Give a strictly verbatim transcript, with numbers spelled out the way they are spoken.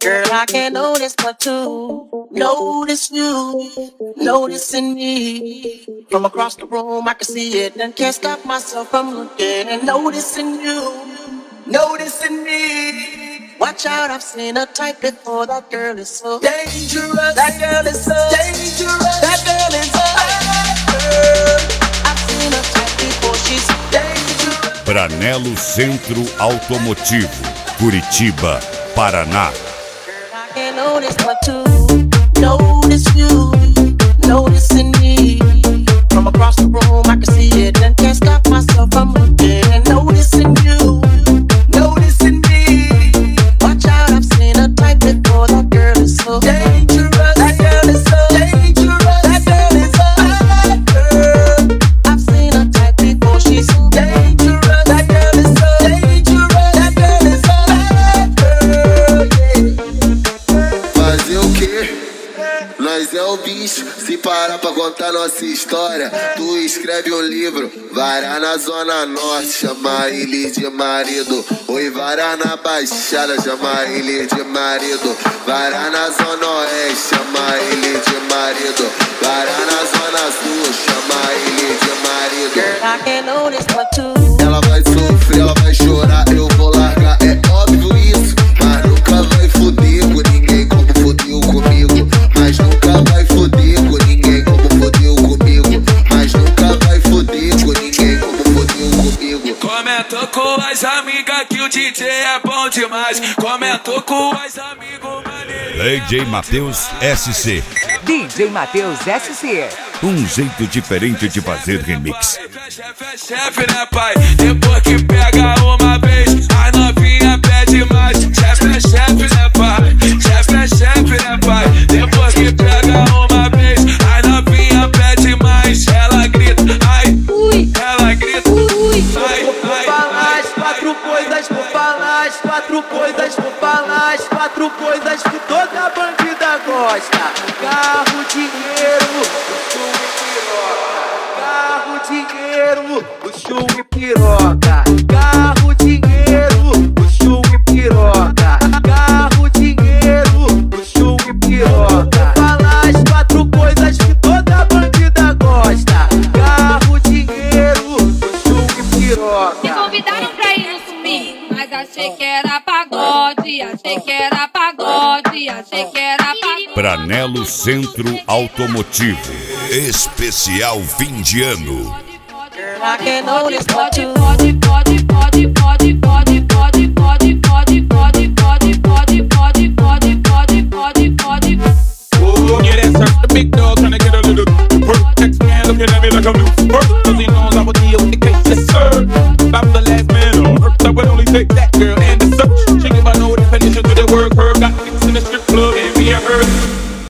Girl, I can't notice but to notice you, noticing me. From across the room, I can see it and can't stop myself from looking and noticing you, noticing me. Watch out, I've seen a type before. That girl is so dangerous. That girl is so dangerous. That girl is so dangerous. I've seen a type before. She's dangerous. Branello Centro Automotivo, Curitiba, Paraná. Can't notice but to notice you, noticing me. From across the room, I can see it and can't stop myself from looking and noticing you, noticing me. Watch out, I've seen a type before. That girl is so dangerous. That girl is so dangerous. That girl is so dangerous. I've seen a type before. She's so dangerous. That girl is so dangerous. That girl is so dangerous. Yeah. Fazer o quê? Nós é o bicho. Se parar pra contar nossa história, tu escreve um livro. Varar na zona norte, chama ele de marido. Oi, varar na baixada, chama ele de marido. Varar na zona oeste, chama ele de marido. Varar na zona sul, chama ele de marido. Girl, I can't notice but to. Ela vai sofrer, ela vai chorar, eu vou largar, é óbvio isso. Mas nunca vai foder com ninguém como fodeu comigo. Mas nunca vai foder com ninguém como fodeu comigo. Mas nunca vai foder com ninguém como fodeu comigo. Comentou com as amigas que o D J é bom demais. Comentou com as amigas D J Matheus S C. D J Matheus S C. Um jeito diferente de fazer remix. Chefe, chefe, né, pai? Depois que pega uma vez, a novinha pede mais. Chefe, chefe, né, pai? Chefe, chefe, né, pai? Depois que pega uma vez, a novinha pede mais. Ela grita, ai, ui. Ela grita, ui. Ai, ai, falar as quatro coisas, vou falar as quatro coisas, vou falar as quatro coisas que toda bandida gosta. Carro, dinheiro, luxo e piroca. Carro, dinheiro, luxo e piroca. Carro, dinheiro, luxo e piroca. Carro, dinheiro, luxo e piroca. Vou falar as quatro coisas que toda bandida gosta. Carro, dinheiro, luxo e piroca. Me convidaram pra ir no swing, mas achei que era pagode. Achei que era pagode. Achei que era pagode. Branello Centro Automotivo, especial fim de ano. I can't notice but to. Pode, pode, pode, pode, pode, pode, pode, pode, pode, pode, pode, pode, pode, pode, pode, pode, pode. yeah, that's a big dog.